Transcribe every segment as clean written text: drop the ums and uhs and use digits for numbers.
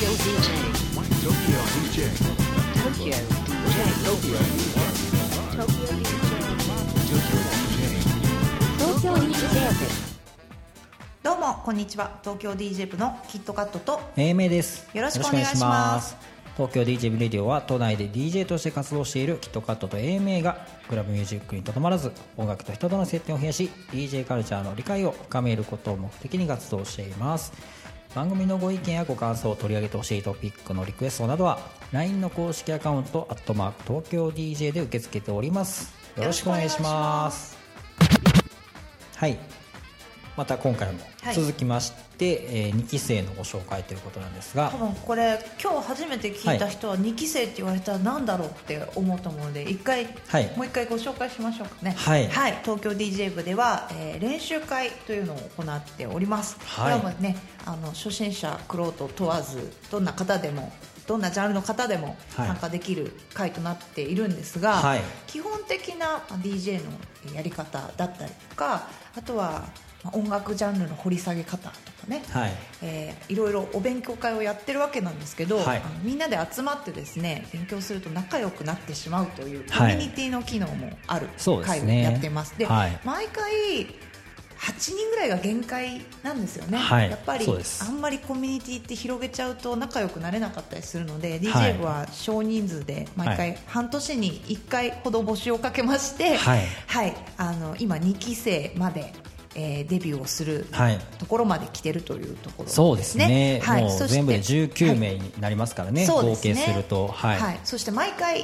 どうもこんにちは。東京 DJ 部のキットカットと英明です。 よろしくお願いします。 東京 DJ 部レディオは都内で DJ として活動しているキットカットと英明がクラブミュージックにとどまらず音楽と人との接点を増やし DJ カルチャーの理解を深めることを目的に活動しています。番組のご意見やご感想を取り上げてほしいトピックのリクエストなどは LINE の公式アカウント東京 DJ で受け付けております。よろしくお願いします。はい、また今回も続きまして、2期生のご紹介ということなんですが、 多分これ今日初めて聞いた人は2期生って言われたら何だろうって思うと思うのでもう一回ご紹介しましょうかね。はい、東京 DJ 部では、練習会というのを行っております。これはもうね、初心者玄人問わずどんな方でもどんなジャンルの方でも参加できる会となっているんですが、基本的な DJ のやり方だったりとか、あとは音楽ジャンルの掘り下げ方とかね、いろいろお勉強会をやってるわけなんですけど、みんなで集まってですね勉強すると仲良くなってしまうというコミュニティの機能もある会をやってます。で、毎回8人ぐらいが限界なんですよね。やっぱりあんまりコミュニティって広げちゃうと仲良くなれなかったりするので、DJ 部は少人数で毎回半年に1回ほど募集をかけまして、今2期生までデビューをするところまで来てるというところですね。 そうですね、もう全部で19名になりますからね、合計すると。 そして毎回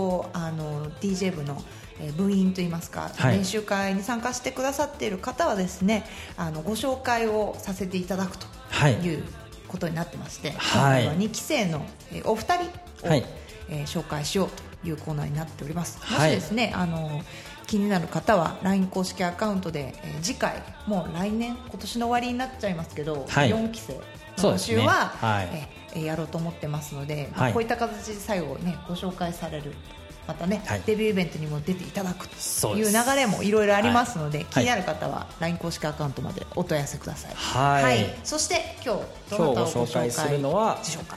DJ 部の部員といいますか、練習会に参加してくださっている方はですね、ご紹介をさせていただくということになってまして、今回は2期生のお二人を紹介しようというコーナーになっております。もしですね気になる方は LINE 公式アカウントで、次回もう来年今年の終わりになっちゃいますけど、4期生の募集は、やろうと思ってますので、こういった形で最後ねご紹介される、またね、デビューイベントにも出ていただくという流れもいろいろありますので、気になる方は LINE 公式アカウントまでお問い合わせください。そして今日どなたをご紹介するのはでしょうか。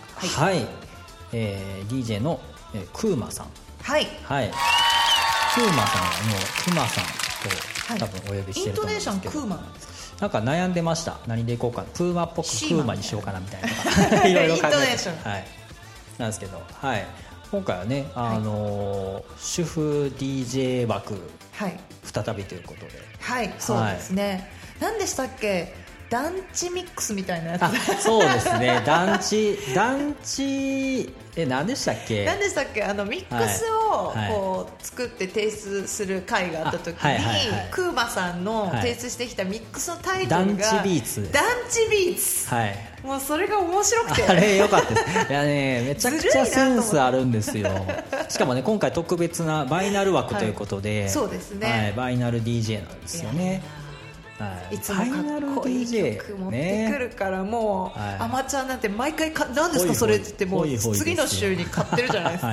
DJ のクーマさん。クーマさんはもうクマさんと多分お呼びしてると思うんですけど、 イントネーションクーマなんですか。 なんか悩んでました。何でいこうか、プーマっぽくクーマにしようかなみたいな、いろいろ考えてなんですけど、今回はね、主婦 DJ 枠、再びということで、 そうですね。何でしたっけ、団地ミックスみたいなやつ。 そうですね、団地何でしたっけミックスをこう作って提出する会があった時に、クーマさんの提出してきたミックスのタイトルが団地ビーツ。 もうそれが面白くて、 あれ良かったです。いやね、めちゃくちゃセンスあるんですよ。しかもね、今回特別なバイナル枠ということで、 そうですね、 バイナル DJ なんですよね。 いつもかっこいい曲持ってくるから、もうアマチュアなんて毎回何ですかそれって言ってもう次の週に買ってるじゃないですか。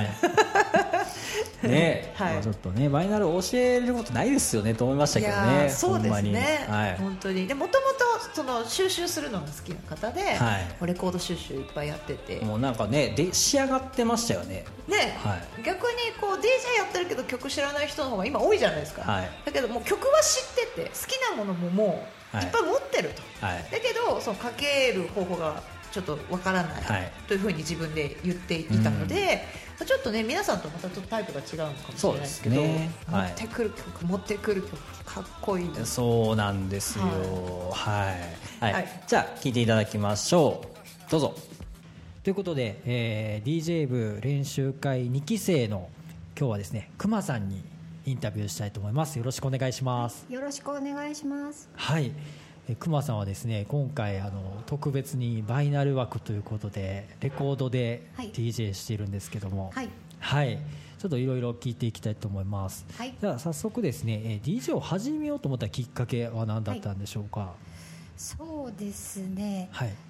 ちょっとね、バイナル教えることないですよねと思いましたけどね。 そうですね、本当に。でもともと収集するのが好きな方で、レコード収集いっぱいやってて、 もうなんかねで仕上がってましたよね。 逆にこう DJ やってるけど曲知らない人の方が今多いじゃないですか。だけどもう曲は知ってて好きなものももういっぱい持ってると、だけどそのかける方法がちょっとわからないというふうに自分で言っていたので、ちょっとね皆さんとまたちょっとタイプが違うのかもしれないですけど、持ってくる曲かっこいいです。 そうなんですよ。じゃあ聴いていただきましょう。どうぞ。ということで、DJ 部練習会2期生の今日はですね、くまさんにインタビューしたいと思います。よろしくお願いします。 よろしくお願いします。 くまさんはですね、今回特別にバイナル枠ということでレコードで DJ しているんですけども、ちょっといろいろ聞いていきたいと思います。じゃあ早速ですね、DJ を始めようと思ったきっかけは何だったんでしょうか。 そうですね、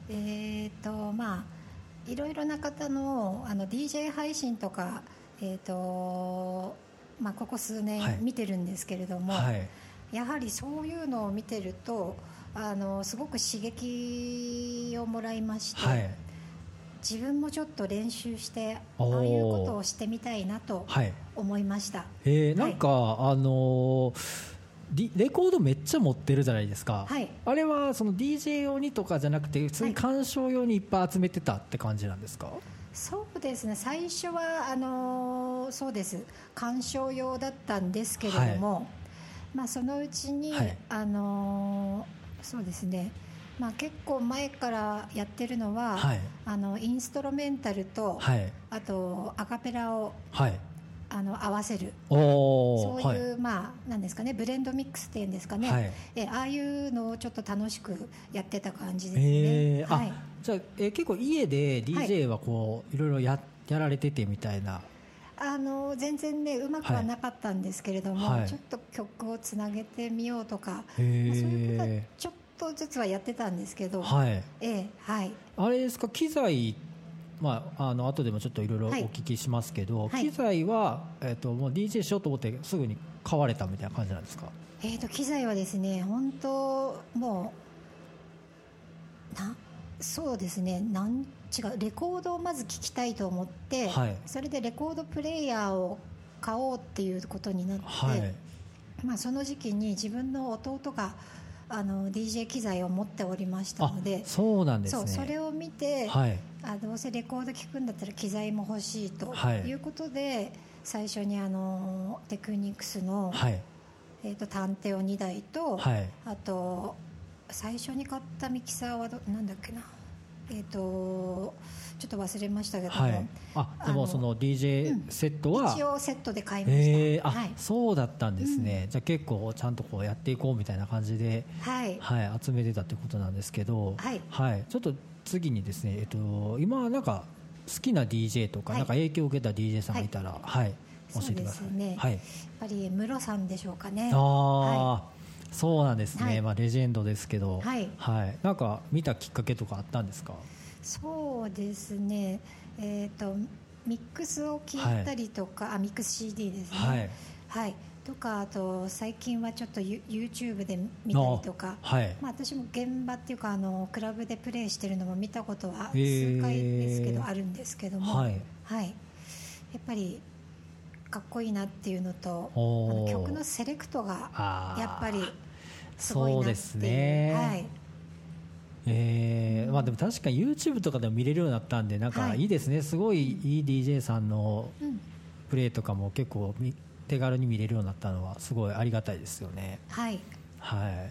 いろいろな方のDJ 配信とか、ここ数年見てるんですけれども、やはりそういうのを見てるとすごく刺激をもらいまして、 自分もちょっと練習してああいうことをしてみたいなと思いました。 なんか、レコードめっちゃ持ってるじゃないですか、はい、あれはその DJ 用にとかじゃなくて普通に鑑賞用にいっぱい集めてたって感じなんですか？ そうですね、最初はそうです鑑賞用だったんですけれども、はい、まあ、そのうちに、はい、そうですね、まあ、結構前からやってるのは、はい、インストロメンタルと、はい、あとアカペラを、はい、合わせるそういう、はい、まあ、なんですかね、ブレンドミックスっていうんですかね、はい、ああいうのをちょっと楽しくやってた感じですね。はい、 じゃあ、結構家で DJ はこう、いろいろやられててみたいな。 全然ねうまくはなかったんですけれども、はい、ちょっと曲をつなげてみようとか、まあ、そういうことはちょっとずつはやってたんですけど、はい、はい、 あれですか、機材、まあ、後でもちょっといろいろお聞きしますけど、はい、機材は、もう DJ しようと思ってすぐに買われたみたいな感じなんですか？ 機材はですね、本当もうそうですね、レコードをまず聴きたいと思って、はい、それでレコードプレーヤーを買おうっていうことになって、はい、まあ、その時期に自分の弟がDJ 機材を持っておりましたので、 そうなんですね。 それを見て、はい、どうせレコード聴くんだったら機材も欲しいということで、はい、最初にテクニクスの、はい、タンテオ2台と、はい、あと最初に買ったミキサーはなんだっけな、ちょっと忘れましたけども、はい、 でもその DJ セットは、 一応セットで買いました。はい、 そうだったんですね。じゃあ結構ちゃんとこうやっていこうみたいな感じで、はいはい、集めてたってことなんですけど、はいはい、ちょっと次にですね、今なんか好きな DJ とか、なんか影響を受けた DJ さんがいたら、はい、教えてください。 そうですね、はい、やっぱりムロさんでしょうかね。 そうなんですね、はい、まあ、レジェンドですけど、はいはい、なんか見たきっかけとかあったんですか？ そうですね、ミックスを聞いたりとか、はい、ミックス CD ですね、はいはい、とか、あと最近はちょっと YouTube で見たりとか、はい、まあ、私も現場っていうかクラブでプレイしてるのも見たことは数回ですけど、あるんですけども、はいはい、やっぱりかっこいいなっていうのと、曲のセレクトがやっぱりすごいなっていう。そうですね、はい、 まあ、でも確かに YouTube とかでも見れるようになったんで、なんかいいですね、はい、すごいいい DJ さんのプレイとかも結構手軽に見れるようになったのはすごいありがたいですよね。はい、はい、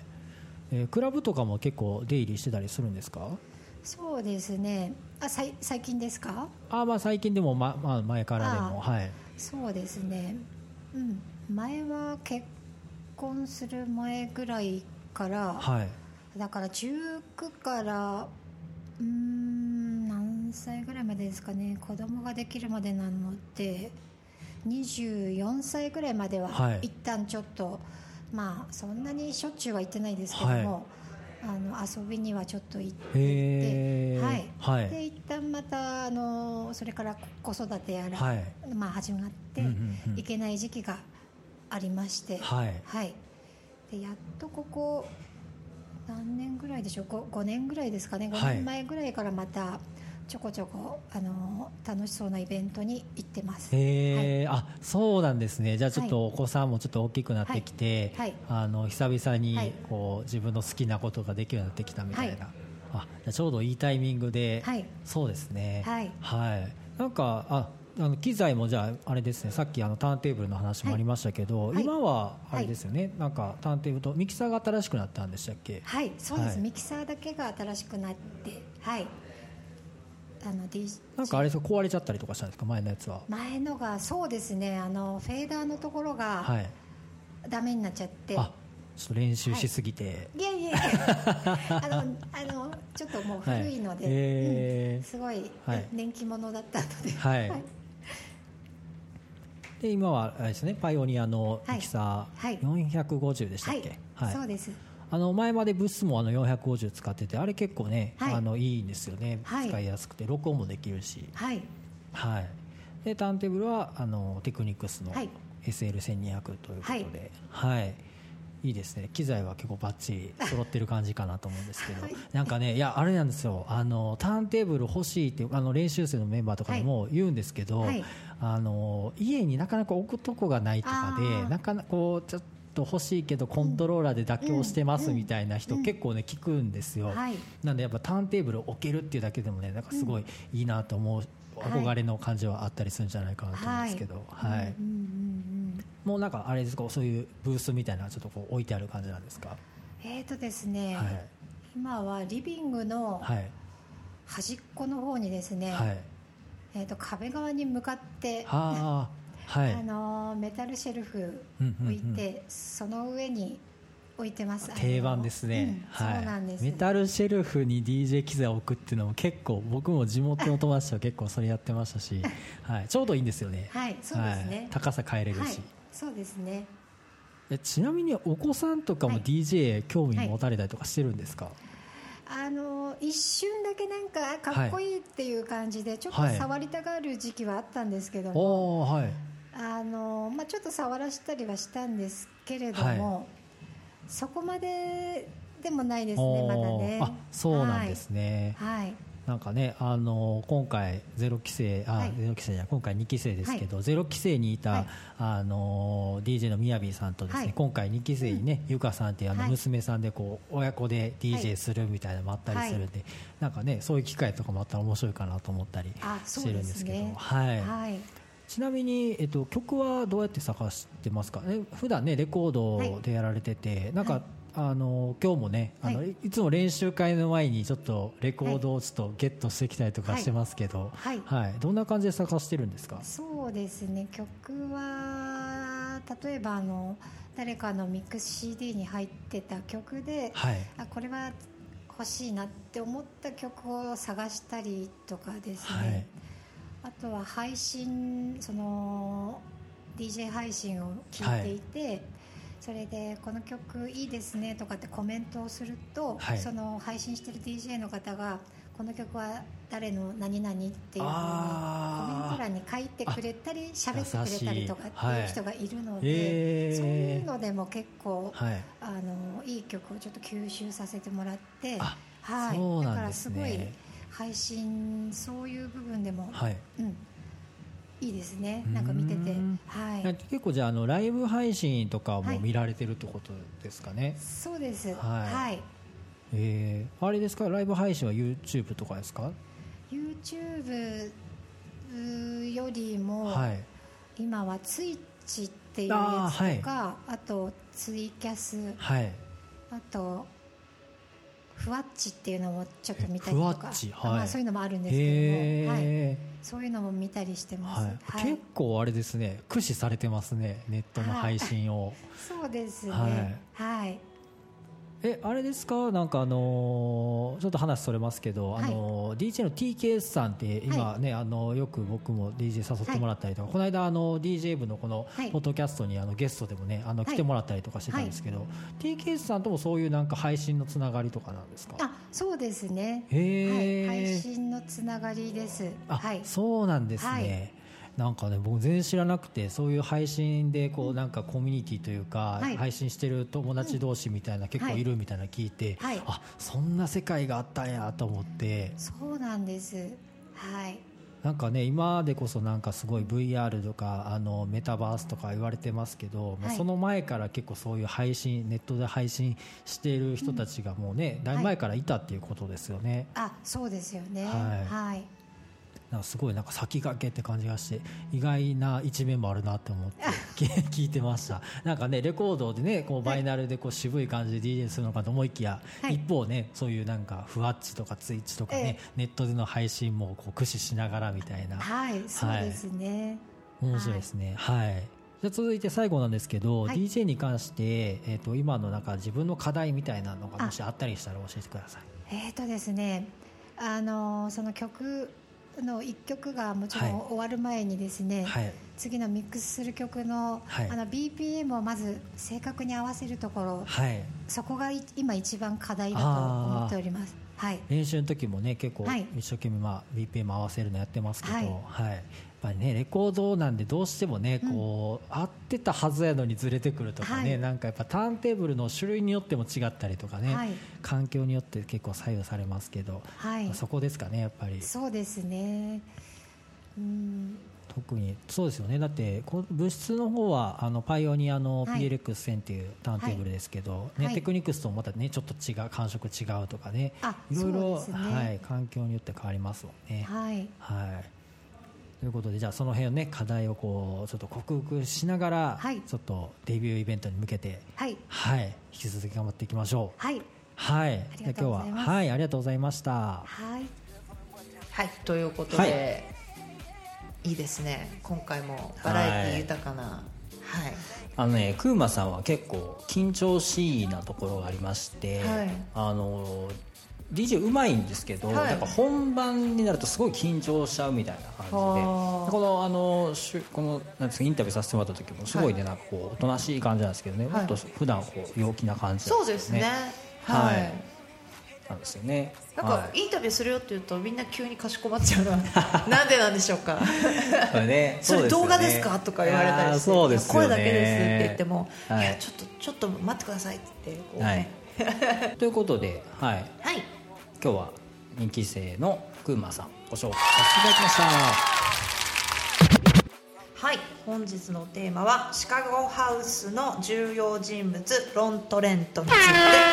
クラブとかも結構出入りしてたりするんですか？ そうですね、最近ですか？ まあ、最近でも、まあ、前からでも、はい、そうですね、うん、前は結婚する前ぐらいから、はい、だから19から何歳ぐらいまでですかね、子供ができるまでなので24歳ぐらいまでは一旦ちょっと、まあそんなにしょっちゅうは行ってないですけども、遊びにはちょっと行っていて、はいはい、で一旦またそれから子育てやら、はい、まあ、始まっていけない時期がありまして、はいはい、でやっとここ何年ぐらいでしょう、5年ぐらいですかね、5年前ぐらいからまたちょこちょこ楽しそうなイベントに行ってます。 はい、そうなんですね。じゃあちょっとお子さんもちょっと大きくなってきて、はいはい、久々にこう自分の好きなことができるようになってきたみたいな、はい、じゃあちょうどいいタイミングで、はい、そうですね、はいはい、なんか機材もじゃああれですね、さっきターンテーブルの話もありましたけど、はい、今はあれですよね、はい、なんかターンテーブルとミキサーが新しくなったんでしたっけ？ はい、そうです、はい、ミキサーだけが新しくなって、はい、 なんかあれですか、壊れちゃったりとかしたんですか、前のやつは？ 前のがそうですね、フェーダーのところがダメになっちゃって、 ちょっと練習しすぎて、 はい、いやちょっともう古いので、すごい人気者だったので、はいはい、 で今はあれですね、パイオニアのミキサー、450でしたっけ？ はい、そうです。 前までブスも450使ってて、あれ結構ね、はい、いいんですよね、はい、使いやすくて録音もできるし、はいはい、でターンテーブルはテクニクスの SL1200 ということで、はいはい、 いいですね。機材は結構バッチリ揃ってる感じかなと思うんですけど、はい、なんかね、いやあれなんですよ、ターンテーブル欲しいって練習生のメンバーとかでも言うんですけど、はい、家になかなか置くとこがないとかで、なかなかこうちょっと欲しいけどコントローラーで妥協してますみたいな人、結構ね聞くんですよ、はい、なんでやっぱターンテーブルを置けるっていうだけでもね、なんかすごいいいなと思う、憧れの感じはあったりするんじゃないかなと思うんですけど、はい、もうなんかあれですか、そういうブースみたいなちょっとこう置いてある感じなんですか？ ですね、はい、今はリビングの端っこの方にですね、はい、壁側に向かってはい、メタルシェルフ置いて、その上に置いてます。 定番ですね、 はい、そうなんです。 メタルシェルフに DJ 機材を置くっていうのも結構、僕も地元の友達と結構それやってましたし、はい、ちょうどいいんですよね。 はい、そうですね、 はい、高さ変えれるし、はい、 そうですね。 ちなみにお子さんとかも DJ 興味持たれたりとかしてるんですか？ はい、一瞬だけなんかかっこいいっていう感じでちょっと触りたがる時期はあったんですけども、はい、ちょっと触らせたりはしたんですけれども、はい、そこまででもないですね、まだね。 あ、そうなんですね、はい、なんかね、今回ゼロ期生、はい、ゼロ期生じゃない、今回2期生ですけど、はい、ゼロ期生にいた、はい、DJ のみやびさんとですね、はい、今回2期生にね、ゆかさんっていう娘さんでこう親子で DJ するみたいなのもあったりするんで、はい、なんかね、そういう機会とかもあったら面白いかなと思ったりしてるんですけど、はい、はい、ちなみに、曲はどうやって探してますか？普段ねレコードでやられてて、なんか、はい、今日もね、はい、いつも練習会の前にちょっとレコードをちょっとゲットしてきたりとかしてますけど、はいはいはい、どんな感じで探してるんですか？ そうですね、曲は例えば誰かのミックス CD に入ってた曲で、はい、これは欲しいなって思った曲を探したりとかですね、はい、あとは配信、DJ 配信を聞いていて、はい、それでこの曲いいですねとかってコメントをすると、はい、その配信してる DJ の方がこの曲は誰の何々っていう風にコメント欄に書いてくれたり喋ってくれたりとかっていう人がいるので、はい、そういうのでも結構、はい、いい曲をちょっと吸収させてもらって、はい、そうなんですね、だからすごい配信、そういう部分でも、はい、いいですね、なんか見てて、はい、 結構じゃあライブ配信とかも見られてるってことですかね？はい、 そうです、はい、はい、 あれですか、ライブ配信は YouTube とかですか？ YouTube よりも、はい、今はツイッチっていうやつとか、あとツイキャス、はい、あとふわっちっていうのもちょっと見たりとか、はい、そういうのもあるんですけども、はい、そういうのも見たりしてます、はいはい、 結構あれですね、駆使されてますね、ネットの配信を。 そうですね、はい、はい、 あれですか、なんかちょっと話それますけど、はい、DJ の TKS さんって今ね、はい、よく僕も DJ 誘ってもらったりとか、はい、この間DJ 部のこのポッドキャストにゲストでもね来てもらったりとかしてたんですけど、はい、TKS さんともそういうなんか配信のつながりとかなんですか？ そうですね、はい、配信のつながりです。はい、 そうなんですね、はい、なんかね、僕全然知らなくて、そういう配信でこうなんかコミュニティというか、はい、配信してる友達同士みたいな、結構いるみたいな聞いて、はい、そんな世界があったんやと思って。 そうなんです、はい、 なんかね、今でこそなんかすごい VR とかメタバースとか言われてますけど、はい、その前から結構そういう配信、ネットで配信している人たちがもうね、だいぶ前からいたっていうことですよね。 そうですよね、はい、はい、 なんかすごいなんか先駆けって感じがして、意外な一面もあるなって思って聞いてました。なんかね、レコードでね、こうバイナルでこう渋い感じで DJ するのかと思いきや、はい、一方ね、そういうなんかふわっちとかツイッチとかね、ネットでの配信もこう駆使しながらみたいな。 はい、そうですね、 面白いですね。はい、じゃあ続いて最後なんですけど、はい、DJ に関して、今のなんか自分の課題みたいなのがもしあったりしたら教えてください。 ですね、その曲の1曲がもちろん終わる前にですね、はい、次のミックスする曲の、はい、BPM をまず正確に合わせるところ、はい、そこが今一番課題だと思っております。はい、 練習の時もね、結構一生懸命BPM 合わせるのやってますけど、はい、 ぱりねレコードなんでどうしてもねこう、合ってたはずやのにずれてくるとかね、なんかやっぱターンテーブルの種類によっても違ったりとかね、環境によって結構左右されますけど、そこですかねやっぱり。 そうですね、 特にそうですよね。だって物質の方はパイオニアの PLX1000 っていうターンテーブルですけど、テクニクスともまたねちょっと違う感触違うとかね、いろいろ、環境によって変わりますもんね。ということでじゃあその辺のね課題をこうちょっと克服しながら、ちょっとデビューイベントに向けて、引き続き頑張っていきましょう。今日はありがとうございました。 ということで、いいですね。今回もバラエティ豊かな、 クーマさんは結構緊張しいなところがありまして、DJ うまいんですけど、やっぱ本番になるとすごい緊張しちゃうみたいな感じで、このなんですかインタビューさせてもらった時もすごいね、なんかこうおとなしい感じなんですけどね、もっと普段こう陽気な感じなんですね。なんですよね。 なんかインタビューするよって言うとみんな急にかしこまっちゃうのはなんでなんでしょうか。それ動画ですかとか言われたりして、声だけですって言っても、いやちょっと待ってくださいって言ってこうね。 ということで、今日は2期生のクーマさんご紹介させていただきました。 本日のテーマはシカゴハウスの重要人物ロン・トレントについてです。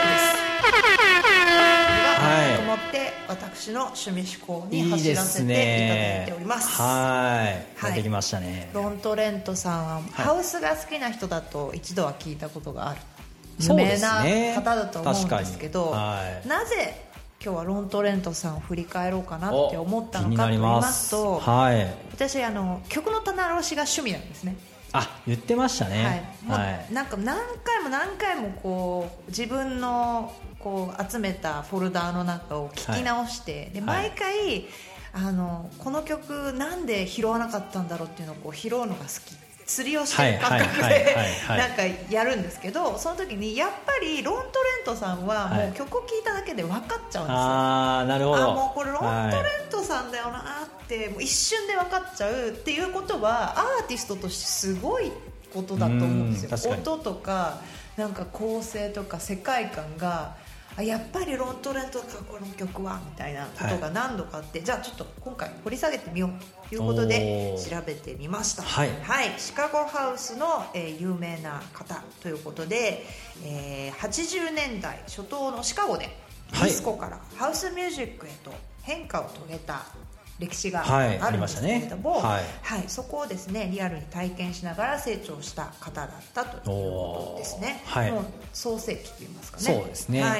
と思って私の趣味思考に走らせていただいております。 できましたね。 ロン・トレントさんはハウスが好きな人だと一度は聞いたことがある有名な方だと思うんですけど、なぜ今日はロン・トレントさんを振り返ろうかなって思ったのかと言いますと、私曲の棚卸しが趣味なんですね。 言ってましたね。 なんか何回もこう自分のこう集めたフォルダーの中を聞き直して、で毎回この曲なんで拾わなかったんだろうっていうのをこう拾うのが好き、釣りをしてる感覚でなんかやるんですけど、その時にやっぱりロン・トレントさんはもう曲を聴いただけで分かっちゃうんですよ。 なるほど。 もうこれロン・トレントさんだよなってもう一瞬で分かっちゃうっていうことはアーティストとしてすごいことだと思うんですよ。音とかなんか構成とか世界観がやっぱりロン・トレントかこの曲はみたいなことが何度かあって、じゃあちょっと今回掘り下げてみようということで調べてみました。シカゴハウスの、有名な方ということで、80年代初頭のシカゴでディスコからハウスミュージックへと変化を遂げた歴史があるんですけれども、そこをですねリアルに体験しながら成長した方だったということですね。もう創世期といいますかね。 そうですね。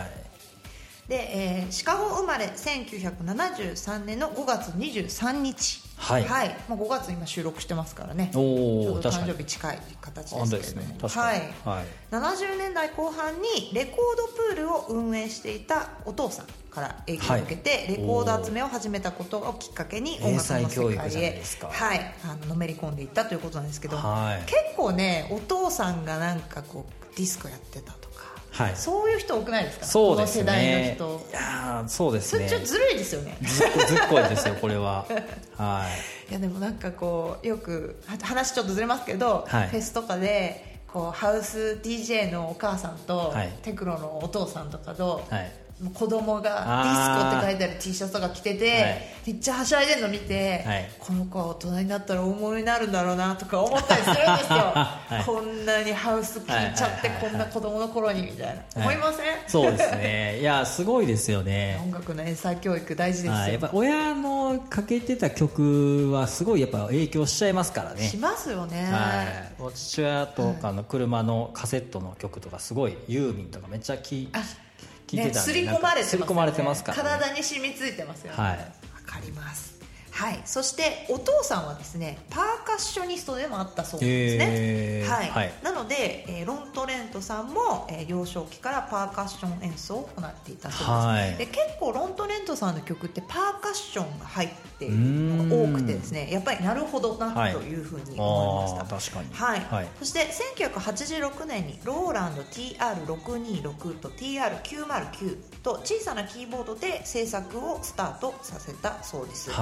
で、シカゴ生まれ1973年の5月23日、もう5月今収録してますからね、ちょうど誕生日近い形ですけれども、70年代後半にレコードプールを運営していたお父さんから影響を受けて、レコード集めを始めたことをきっかけに音楽の世界へのめり込んでいったということなんですけど、結構ねお父さんがなんかこうディスコやってたとか、そういう人多くないですか。 そうですね、 この世代の人。 いやそうですね、 それちょっとずるいですよね。 ずっこいですよこれは。 いやでもなんかこうよく話ちょっとずれますけど、フェスとかでこうハウス DJ のお母さんと、テクノのお父さんとかと、子供がディスコって書いてある T シャツとか着てて、めっちゃはしゃいでるの見て、この子は大人になったら大物になるんだろうなとか思ったりするんですよ。こんなにハウス聴いちゃって、こんな子供の頃にみたいな、思いません？ そうですね。いやすごいですよね。 音楽の英才教育大事ですよ。 やっぱ親のかけてた曲はすごいやっぱ影響しちゃいますからね。 しますよね。 父親とかの車のカセットの曲とかすごいユーミンとかめっちゃ聴いてたんで、 刷り込まれてますからね。 体に染みついてますよね。わかります。そしてお父さんはですねパーカッショニストでもあったそうなんですね。なので、ロン・トレントさんも、幼少期からパーカッション演奏を行っていたそうです。で結構ロン・トレントさんの曲ってパーカッションが入っているのが多くてですね、やっぱりなるほどなというふうに思いました。 確かに。 そして1986年にローランド TR626 と TR909 と小さなキーボードで制作をスタートさせたそうです。で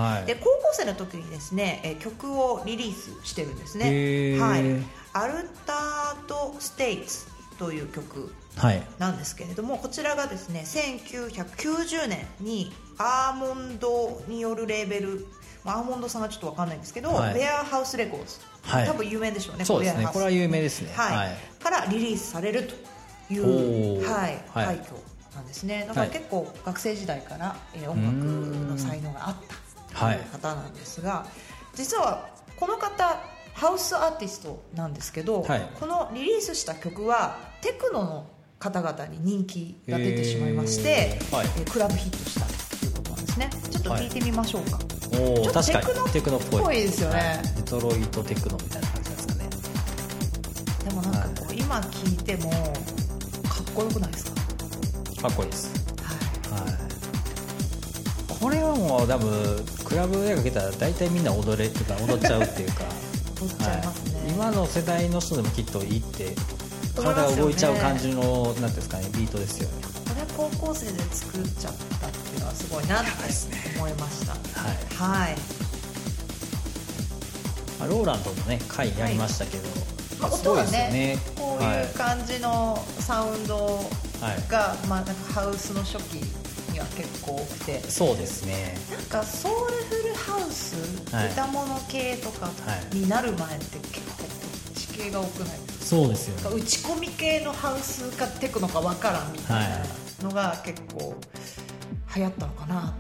高校生の時にですね、曲をリリースしてるんですね。はい、アルタードステイツという曲なんですけれども、こちらがですね1990年にアーモンドによるレーベル、アーモンドさんはちょっと分かんないんですけど、ウェアハウスレコーズ、多分有名でしょうね。 そうですね、これは有名ですね。 からリリースされるという、快挙なんですね。だから結構学生時代から音楽の才能があったという方なんですが、実はこの方ハウスアーティストなんですけど、このリリースした曲はテクノの方々に人気が出てしまいまして、クラブヒットしたということなんですね。ちょっと聞いてみましょうか。ちょっとテクノっぽいですよね。 デトロイトテクノみたいな感じですかね。 でもなんかこう今聞いてもかっこよくないですか？ かっこいいです。これはもう多分クラブでかけたら大体みんな踊っちゃうっていうか踊っちゃいますね。 今の世代の人でもきっといいって体が動いちゃう感じのなんですかね、ビートですよね。 これ高校生で作っちゃったっていうのはすごいなって思いました。 ローランドのね回やりましたけど、 音がねこういう感じのサウンドが、なんかハウスの初期には結構多くて、 そうですね。 なんかソウルフルハウス、歌物系とかになる前って結構地形が多くないですか？ そうですよね。 打ち込み系のハウスかテクノか分からんみたいなのが結構流行ったのかな。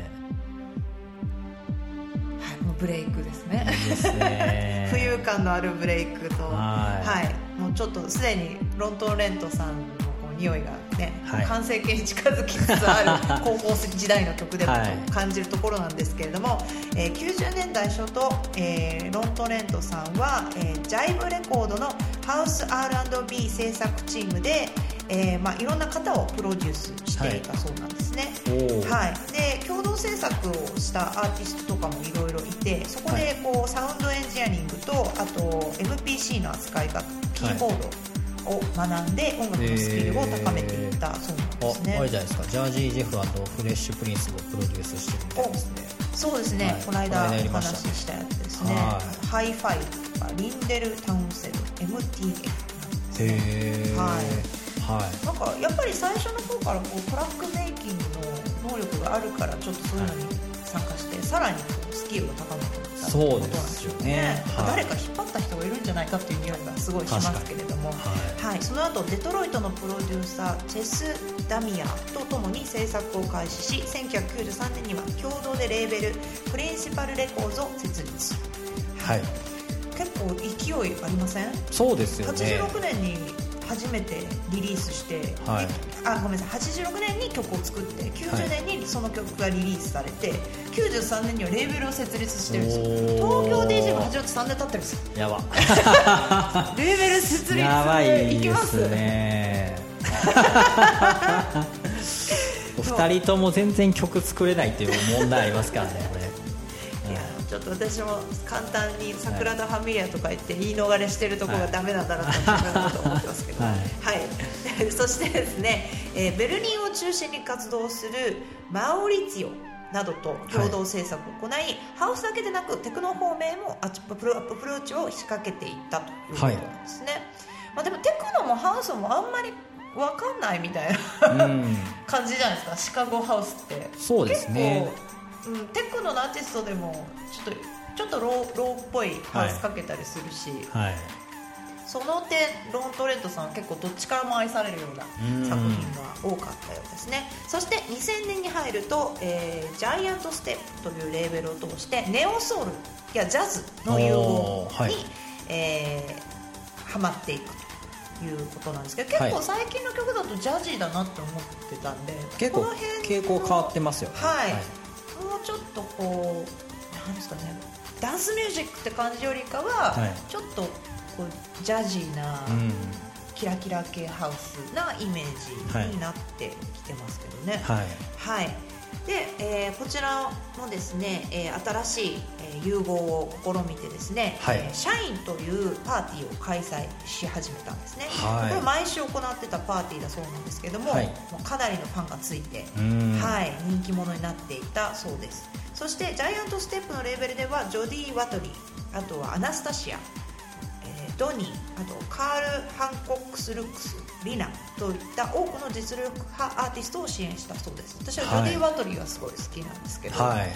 ブレイクですね。いいですね。浮遊感のあるブレイクと、もうちょっとすでにロントンレントさんの匂いがね、完成形に近づきつつある高校生時代の曲でも感じるところなんですけれども、90年代初頭、ロントンレントさんは、ジャイブレコードのハウス R&B 制作チームで、いろんな方をプロデュースしていたそうなんですね。で共同制作をしたアーティストとかもいろいろいて、そこでこうサウンドエンジニアリングとあと MPC の扱い方、キーボードを学んで音楽のスキルを高めていったそうなんですね。 あれじゃないですか、ジャージー・ジェフ&フレッシュ・プリンスをプロデュースしてるみたいですね。 そうですね、この間お話ししたやつですね。ハイファイとかリンデル・タウンセル MTF なんですね。なんかやっぱり最初の方からこうトラックメイキングの能力があるからちょっとそういうのに参加してさらにスキルを高めていったということなんですよね。誰か引っ張った人がいるんじゃないかっていう匂いがすごいしますけれども、その後デトロイトのプロデューサーチェス・ダミアとともに制作を開始し、1993年には共同でレーベルプリンシパルレコーズを設立。結構勢いありません？ そうですよね。 86年に初めてリリースして、ごめんなさい、86年に曲を作って90年にその曲がリリースされて、93年にはレーベルを設立してるんですよ。東京 DJ が始まって3年経ってるんですよ。 やばレーベル設立やばいですね。2人とも全然曲作れないっていう問題ありますからね。 ちょっと私も簡単にサグラダ・ファミリアとか言って言い逃れしてるところがダメなんだなと思ってますけど、そしてですね、ベルリンを中心に活動するマウリツィオなどと共同制作を行い、ハウスだけでなくテクノ方面もアプローチを仕掛けていったということなんですね。でもテクノもハウスもあんまり分かんないみたいな感じじゃないですか、シカゴハウスって。 そうですね。 テクノのアーティストでもちょっとローっぽいハウスかけたりするし、その点ロントレントさんは結構どっちからも愛されるような作品が多かったようですね。そして2000年に入ると、ジャイアントステップというレーベルを通してネオソウルやジャズの融合に、ハマっていくということなんですけど、結構最近の曲だとジャジーだなって思ってたんで、 結構傾向変わってますよね。 もうちょっとこうなんですかね、ダンスミュージックって感じよりかは、ちょっとこうジャジーな、キラキラ系ハウスなイメージになってきてますけどね。 で、こちらもですね、新しい、融合を試みてですね、社員というパーティーを開催し始めたんですね、これ毎週行ってたパーティーだそうなんですけども、もうかなりのファンがついて、人気者になっていたそうです。そしてジャイアントステップのレーベルではジョディ・ワトリー、あとはアナスタシア、ドニー、あとカール・ハンコックス・ルックス、リナといった多くの実力派アーティストを支援したそうです。私はジョディ・ワトリーがすごい好きなんですけど、なんか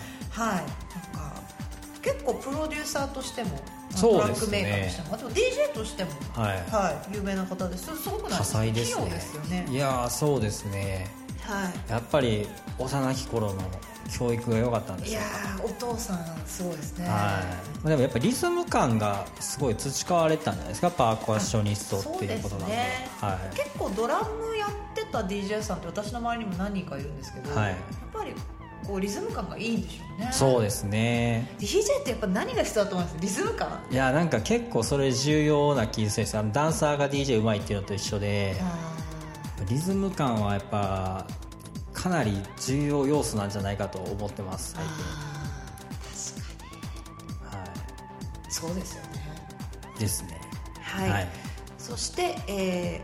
結構プロデューサーとしても、トラックメーカーとしても、あと DJ としても、有名な方です。すごくないですか？器用ですよね。 いやそうですね、やっぱり幼き頃の教育が良かったんですよ。 いやお父さんすごいですね。 でもやっぱりリズム感がすごい培われたんじゃないですか、パーカッショニストっていうことなんで。 結構ドラムやってた DJ さんって私の周りにも何人かいるんですけど、やっぱりこうリズム感がいいんでしょうね。 そうですね。 DJ ってやっぱ何が必要だと思います？リズム感。 いやなんか結構それ重要な気がするんですよ。ダンサーが DJ うまいっていうのと一緒で、リズム感はやっぱかなり重要要素なんじゃないかと思ってます。 確かに、そうですよね。 ですね。 そして、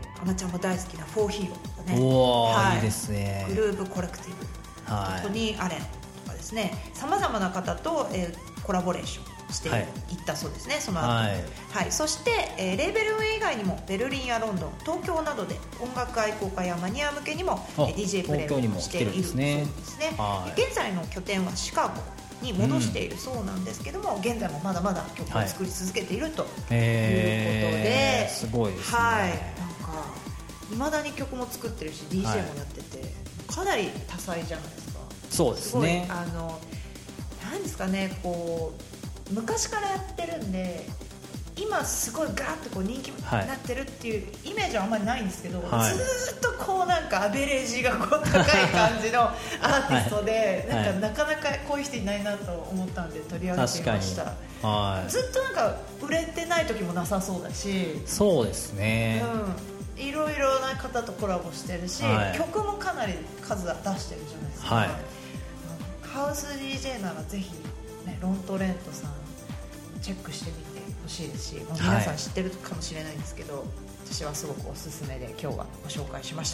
あまちゃんも大好きなフォーヒーローとかね、 いいですね。 グルーブコレクティブ、トニー・アレンとかですね、さまざまな方と、コラボレーションしていったそうですね、その後、そして、レーベル運営以外にもベルリンやロンドン、東京などで音楽愛好家やマニア向けにも DJ プレイをしているそうですね。現在の拠点はシカゴに戻しているそうなんですけども、現在もまだまだ曲を作り続けているということで、 すごいですね。 なんか未だに曲も作ってるし DJ もやってて、かなり多彩じゃないですか。 そうですね。 なんですかね、こう昔からやってるんで今すごいガーッとこう人気になってるっていうイメージはあんまりないんですけど、ずーっとこうなんかアベレージがこう高い感じのアーティストで、なかなかこういう人いないなと思ったんで取り上げてみました。ずっとなんか売れてない時もなさそうだし、 そうですね、 いろいろな方とコラボしてるし、曲もかなり数出してるじゃないですか。ハウス DJ ならぜひ、ロントレントさんチェックしてみてほしいですし、皆さん知ってるかもしれないんですけど、私はすごくおすすめで今日はご紹介しました。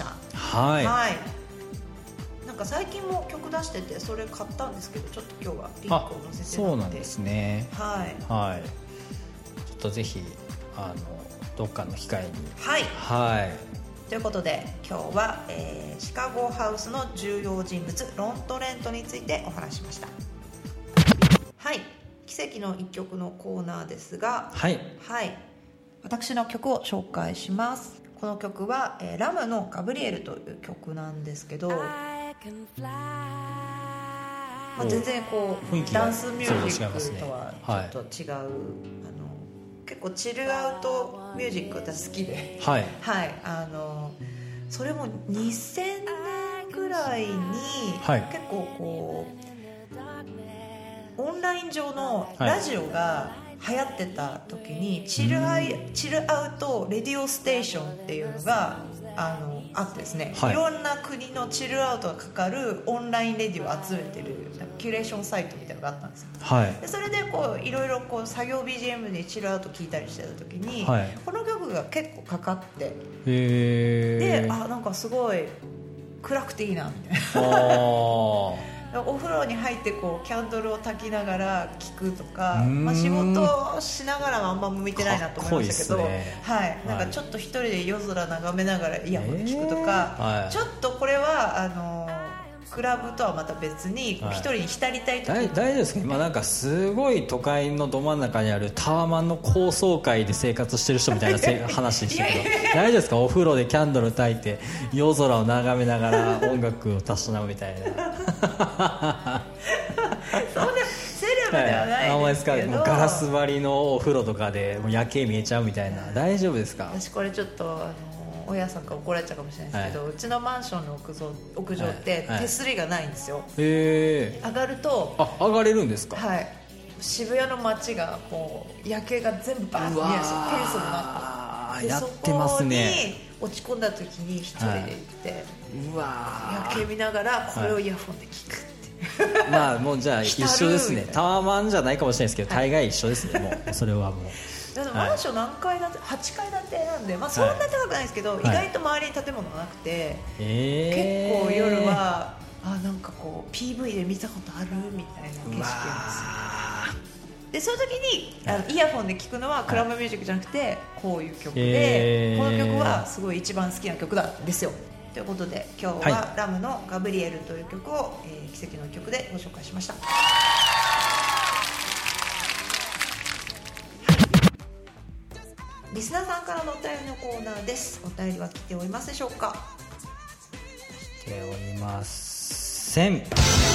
なんか最近も曲出しててそれ買ったんですけど、ちょっと今日はリンクを載せてそうなんですね。ちょっとぜひどっかの機会に。ということで今日は、シカゴハウスの重要人物ロントレントについてお話しました。奇跡の一曲のコーナーですが、私の曲を紹介します。この曲は、ラムのガブリエルという曲なんですけど、全然こうダンスミュージックとはちょっと違う、結構チルアウトミュージック私好きで、それも2000年ぐらいに、結構こうオンライン上のラジオが流行ってた時に、チルアウトレディオステーションっていうのがあってですね、いろんな国のチルアウトがかかるオンラインレディオを集めてるキュレーションサイトみたいなのがあったんですよ。でそれでこういろいろこう作業 BGM でチルアウト聞いたりしてた時に、この曲が結構かかって、でなんかすごい暗くていいなみたいなお風呂に入ってこうキャンドルを焚きながら聴くとか、仕事をしながらはあんま向いてないなと思いましたけど、なんかちょっと一人で夜空眺めながらイヤホンで聴くとか、ちょっとこれはクラブとはまた別に一人に浸りたい時、 大丈夫ですか？今なんかすごい都会のど真ん中にあるタワマンの高層階で生活してる人みたいな話でしたけど大丈夫ですか？お風呂でキャンドル焚いて夜空を眺めながら音楽をたしなむみたいなそんなセレブではないですけど、 もうガラス張りのお風呂とかでもう夜景見えちゃうみたいな、大丈夫ですか？ 私これちょっと親さんから怒られちゃうかもしれないですけど、うちのマンションの屋上って手すりがないんですよ。上がると上がれるんですか？ 渋谷の街がこう夜景が全部バーッと見えるんですよ。フェンスもなってやってますね。 そこに落ち込んだ時に一人で行って、夜景見ながらこれをイヤホンで聞くって。 まあもうじゃあ一緒ですね。タワマンじゃないかもしれないですけど、大概一緒ですね。もうそれはもうマンション何階建て、8階建てなんで、まあ、そんなに高くないですけど、意外と周りに建物がなくて、結構夜はなんかこう PV で見たことあるみたいな景色なんですよ。でその時にイヤホンで聴くのはクラブミュージックじゃなくてこういう曲で、この曲はすごい一番好きな曲なんですよ。ということで今日はラムのガブリエルという曲を、奇跡の曲でご紹介しました。リスナーさんからのお便りのコーナーです。お便りは来ておりますでしょうか？ 来ておりません。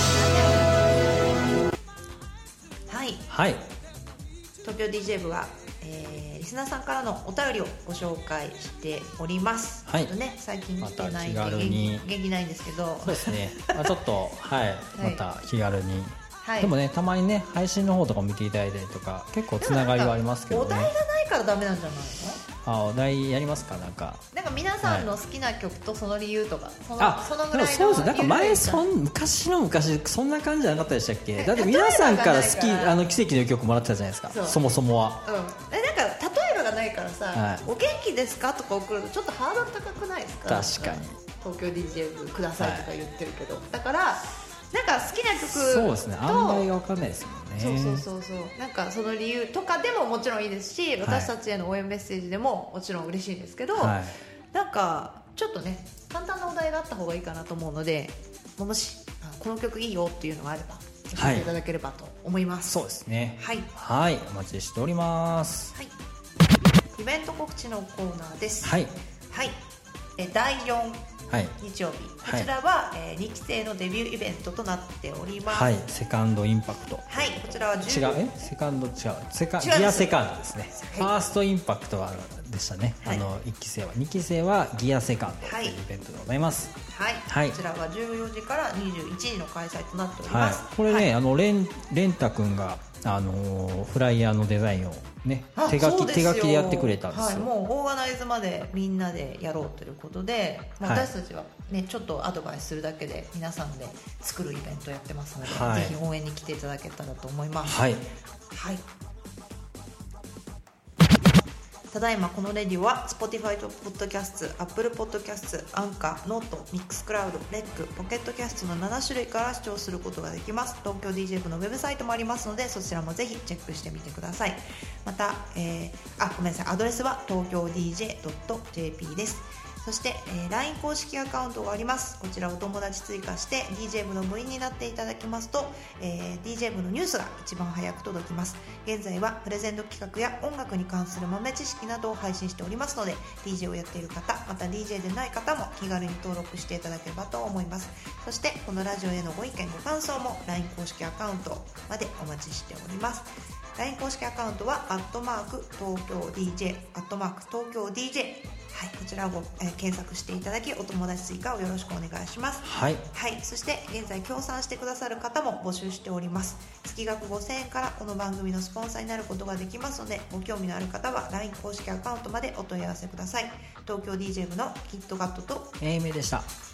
はい、東京 DJ 部は、リスナーさんからのお便りをご紹介しております。ちょっとね、最近来てないんで元気ないんですけど、 そうですね、ちょっとまた気軽に、でもね、たまにね配信の方とか見ていただいたりとか結構つながりはありますけどね。 お題がないからダメなんじゃないの？ お題やりますか？なんか皆さんの好きな曲とその理由とか、そのぐらいの。 そうです。なんか昔そんな感じじゃなかったでしたっけ？だって皆さんから好き奇跡の曲もらってたじゃないですか。そもそもは。 なんか例えばがないからさ、お元気ですかとか送るとちょっとハードル高くないですか？ 確かに。 東京 DJ 部くださいとか言ってるけど、だからなんか好きな曲と、 そうですね、案外が分かんないですもんね。 そうなんかその理由とかでももちろんいいですし、私たちへの応援メッセージでももちろん嬉しいんですけど、なんかちょっとね簡単なお題があった方がいいかなと思うので、もしこの曲いいよっていうのがあれば教えていただければと思います。 そうですね。 はい、 お待ちしております。 イベント告知のコーナーです。第4日曜日、こちらは、2期生のデビューイベントとなっております。 セカンドインパクト。 こちらはセカンドギアセカンドですね。ファーストインパクトはでしたね。1期生は、2期生はギアセカンドというイベントでございます。こちらは14時から21時の開催となっております。 これね、レンタ君がフライヤーのデザインをね、手書きでやってくれたんですよ。 もうオーガナイズまでみんなでやろうということで、私たちはねちょっとアドバイスするだけで皆さんで作るイベントをやってますので、ぜひ応援に来ていただけたらと思います。ただいまこのレディオは Spotify と Podcast、Apple Podcast、Anchor、Note、Mixcloud、REC、Pocket Cast の7種類から視聴することができます。東京 DJ 部のウェブサイトもありますので、そちらもぜひチェックしてみてください。また、ごめんなさい、アドレスは東京 DJ.jp です。そして、LINE 公式アカウントがあります。こちらお友達追加して DJ 部の部員になっていただきますと、DJ 部のニュースが一番早く届きます。現在はプレゼント企画や音楽に関する豆知識などを配信しておりますので、 DJ をやっている方、また DJ でない方も気軽に登録していただければと思います。そしてこのラジオへのご意見ご感想も LINE 公式アカウントまでお待ちしております。 LINE 公式アカウントは東京 DJ こちらを検索していただき、お友達追加をよろしくお願いします。そして現在協賛してくださる方も募集しております。月額5000円からこの番組のスポンサーになることができますので、ご興味のある方は LINE 公式アカウントまでお問い合わせください。東京 DJ 部のキットカットとエイメでした。